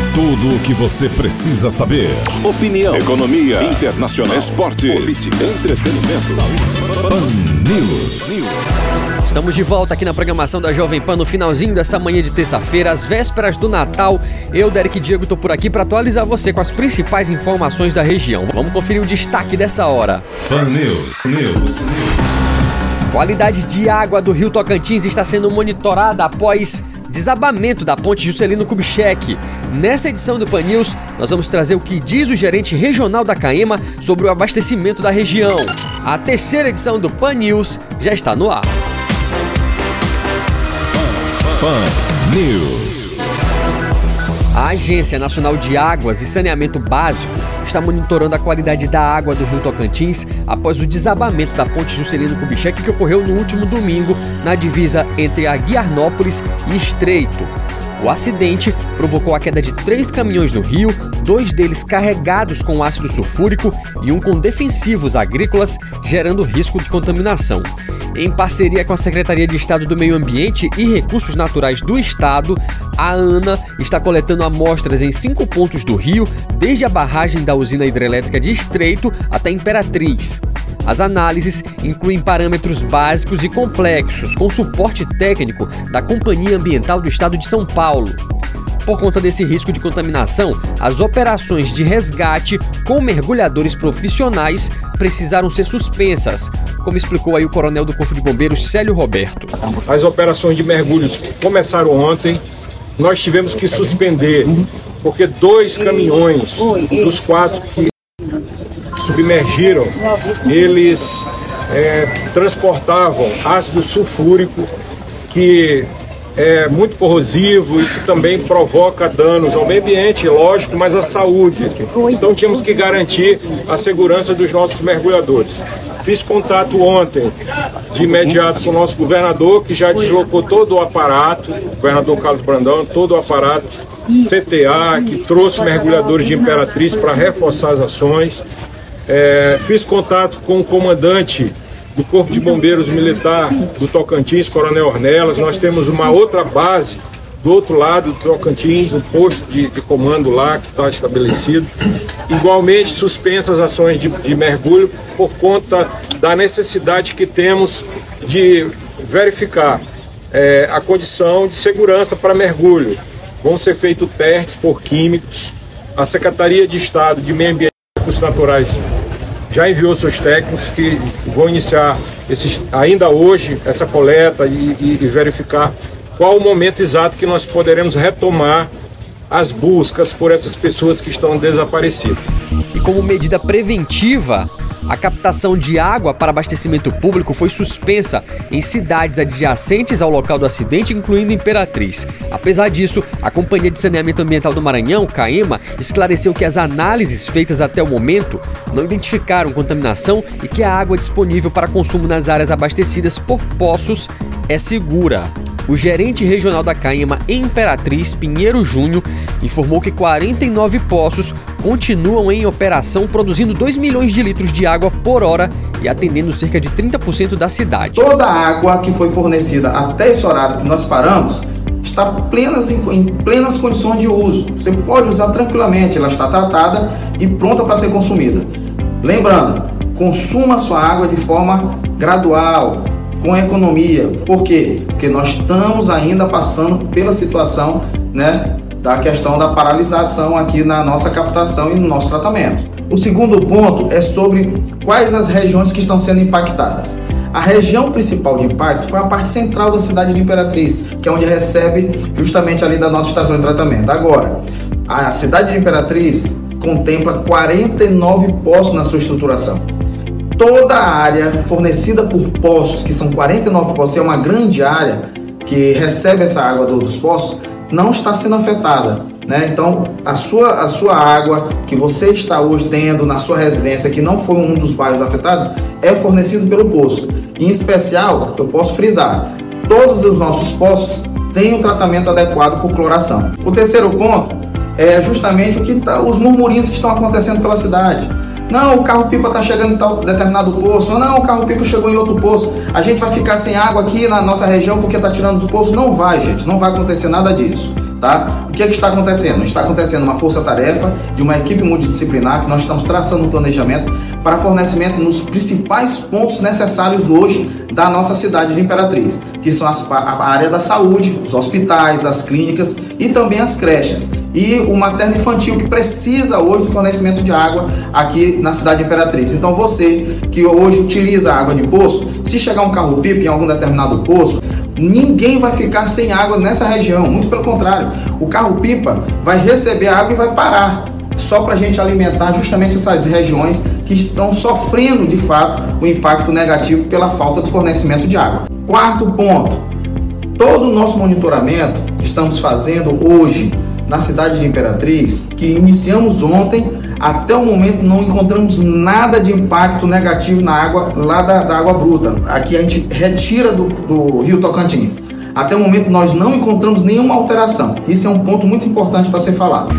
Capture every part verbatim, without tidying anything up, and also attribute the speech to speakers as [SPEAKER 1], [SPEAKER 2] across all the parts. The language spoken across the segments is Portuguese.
[SPEAKER 1] Tudo o que você precisa saber. Opinião, economia, internacional, esporte, política, entretenimento, saúde. Pan News.
[SPEAKER 2] Estamos de volta aqui na programação da Jovem Pan no finalzinho dessa manhã de terça-feira, às vésperas do Natal. Eu, Derek Diego, tô por aqui para atualizar você com as principais informações da região. Vamos conferir o destaque dessa hora.
[SPEAKER 1] Pan News. News.
[SPEAKER 2] Qualidade de água do Rio Tocantins está sendo monitorada após desabamento da ponte Juscelino Kubitschek. Nessa edição do Pan News, nós vamos trazer o que diz o gerente regional da CAEMA sobre o abastecimento da região. A terceira edição do Pan News já está no ar.
[SPEAKER 1] Pan News.
[SPEAKER 2] A Agência Nacional de Águas e Saneamento Básico está monitorando a qualidade da água do Rio Tocantins após o desabamento da ponte Juscelino Kubitschek que ocorreu no último domingo na divisa entre Aguiarnópolis e Estreito. O acidente provocou a queda de três caminhões no rio, dois deles carregados com ácido sulfúrico e um com defensivos agrícolas, gerando risco de contaminação. Em parceria com a Secretaria de Estado do Meio Ambiente e Recursos Naturais do Estado, a ANA está coletando amostras em cinco pontos do rio, desde a barragem da usina hidrelétrica de Estreito até Imperatriz. As análises incluem parâmetros básicos e complexos, com suporte técnico da Companhia Ambiental do Estado de São Paulo. Por conta desse risco de contaminação, as operações de resgate com mergulhadores profissionais precisaram ser suspensas, como explicou aí o coronel do Corpo de Bombeiros, Célio Roberto.
[SPEAKER 3] As operações de mergulhos começaram ontem, nós tivemos que suspender, porque dois caminhões dos quatro que submergiram, eles é, transportavam ácido sulfúrico, que é muito corrosivo e que também provoca danos ao meio ambiente, lógico, mas à saúde. Então tínhamos que garantir a segurança dos nossos mergulhadores. Fiz contato ontem, de imediato, com o nosso governador, que já deslocou todo o aparato, o governador Carlos Brandão, todo o aparato C T A, que trouxe mergulhadores de Imperatriz para reforçar as ações. É, fiz contato com o comandante do Corpo de Bombeiros Militar do Tocantins, Coronel Ornelas. Nós temos uma outra base do outro lado do Tocantins, um posto de, de comando lá que está estabelecido. Igualmente suspensas as ações de, de mergulho por conta da necessidade que temos de verificar é, a condição de segurança para mergulho. Vão ser feitos testes por químicos. A Secretaria de Estado de Meio Ambiente e Recursos Naturais já enviou seus técnicos que vão iniciar esses, ainda hoje essa coleta e, e, e verificar qual o momento exato que nós poderemos retomar as buscas por essas pessoas que estão desaparecidas.
[SPEAKER 2] E como medida preventiva, a captação de água para abastecimento público foi suspensa em cidades adjacentes ao local do acidente, incluindo Imperatriz. Apesar disso, a Companhia de Saneamento Ambiental do Maranhão, CAEMA, esclareceu que as análises feitas até o momento não identificaram contaminação e que a água disponível para consumo nas áreas abastecidas por poços é segura. O gerente regional da CAEMA em Imperatriz, Pinheiro Júnior, informou que quarenta e nove poços continuam em operação, produzindo dois milhões de litros de água por hora e atendendo cerca de trinta por cento da cidade.
[SPEAKER 4] Toda a água que foi fornecida até esse horário que nós paramos está plenas, em plenas condições de uso. Você pode usar tranquilamente, ela está tratada e pronta para ser consumida. Lembrando, consuma a sua água de forma gradual, com economia. Por quê? Porque nós estamos ainda passando pela situação, né, da questão da paralisação aqui na nossa captação e no nosso tratamento. O segundo ponto é sobre quais as regiões que estão sendo impactadas. A região principal de impacto foi a parte central da cidade de Imperatriz, que é onde recebe justamente ali da nossa estação de tratamento. Agora, a cidade de Imperatriz contempla quarenta e nove poços na sua estruturação. Toda a área fornecida por poços, que são quarenta e nove poços, é uma grande área que recebe essa água dos poços, não está sendo afetada, né? Então, a sua, a sua água que você está hoje tendo na sua residência, que não foi um dos bairros afetados, é fornecido pelo poço. Em especial, eu posso frisar, todos os nossos poços têm um tratamento adequado por cloração. O terceiro ponto é justamente o que tá, os murmurinhos que estão acontecendo pela cidade. Não, o carro-pipa está chegando em tal determinado poço. Não, o carro-pipa chegou em outro poço. A gente vai ficar sem água aqui na nossa região porque está tirando do poço. Não vai, gente. Não vai acontecer nada disso. Tá? O que, é que está acontecendo? Está acontecendo uma força-tarefa de uma equipe multidisciplinar que nós estamos traçando um planejamento para fornecimento nos principais pontos necessários hoje da nossa cidade de Imperatriz, que são as, a área da saúde, os hospitais, as clínicas e também as creches. E o materno infantil que precisa hoje do fornecimento de água aqui na cidade de Imperatriz. Então você que hoje utiliza água de poço, se chegar um carro-pipa em algum determinado poço, ninguém vai ficar sem água nessa região, muito pelo contrário, o carro-pipa vai receber água e vai parar, só para a gente alimentar justamente essas regiões que estão sofrendo de fato o impacto negativo pela falta de fornecimento de água. Quarto ponto, todo o nosso monitoramento que estamos fazendo hoje na cidade de Imperatriz, que iniciamos ontem, até o momento não encontramos nada de impacto negativo na água lá da, da água bruta. Aqui a gente retira do, do Rio Tocantins. Até o momento nós não encontramos nenhuma alteração. Isso é um ponto muito importante para ser falado.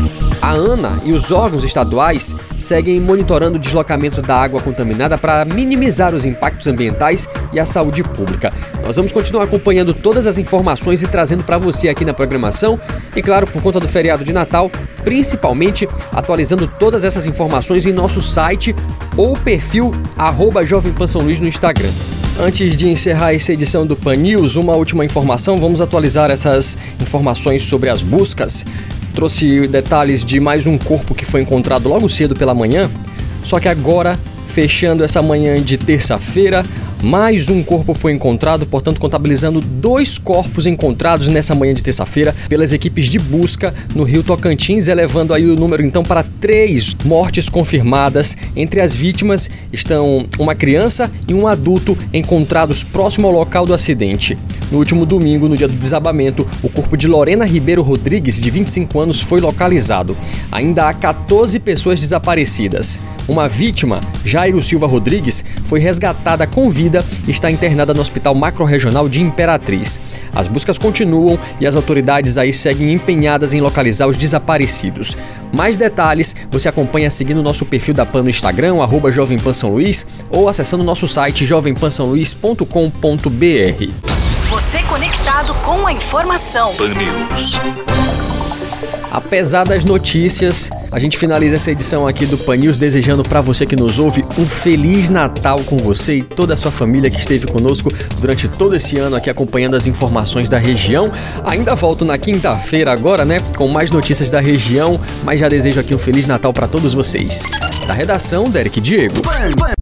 [SPEAKER 2] A ANA e os órgãos estaduais seguem monitorando o deslocamento da água contaminada para minimizar os impactos ambientais e a saúde pública. Nós vamos continuar acompanhando todas as informações e trazendo para você aqui na programação e, claro, por conta do feriado de Natal, principalmente atualizando todas essas informações em nosso site ou perfil arroba Jovem Pan São Luís no Instagram. Antes de encerrar essa edição do Pan News, uma última informação, vamos atualizar essas informações sobre as buscas. Trouxe detalhes de mais um corpo que foi encontrado logo cedo pela manhã, só que agora, fechando essa manhã de terça-feira, mais um corpo foi encontrado, portanto contabilizando dois corpos encontrados nessa manhã de terça-feira pelas equipes de busca no Rio Tocantins, elevando aí o número então para três mortes confirmadas. Entre as vítimas estão uma criança e um adulto encontrados próximo ao local do acidente. No último domingo, no dia do desabamento, o corpo de Lorena Ribeiro Rodrigues, de vinte e cinco anos, foi localizado. Ainda há quatorze pessoas desaparecidas. Uma vítima, Jairo Silva Rodrigues, foi resgatada com vida e está internada no Hospital Macro-Regional de Imperatriz. As buscas continuam e as autoridades aí seguem empenhadas em localizar os desaparecidos. Mais detalhes você acompanha seguindo o nosso perfil da Pan no Instagram, arroba Jovem Pan São Luís, ou acessando o nosso site jovem pan são luís ponto com ponto b r.
[SPEAKER 5] Você conectado com a informação.
[SPEAKER 1] Pan News.
[SPEAKER 2] Apesar das notícias, a gente finaliza essa edição aqui do Pan News desejando para você que nos ouve um Feliz Natal com você e toda a sua família que esteve conosco durante todo esse ano aqui acompanhando as informações da região. Ainda volto na quinta-feira agora, né, com mais notícias da região, mas já desejo aqui um Feliz Natal para todos vocês. Da redação, Derek Diego.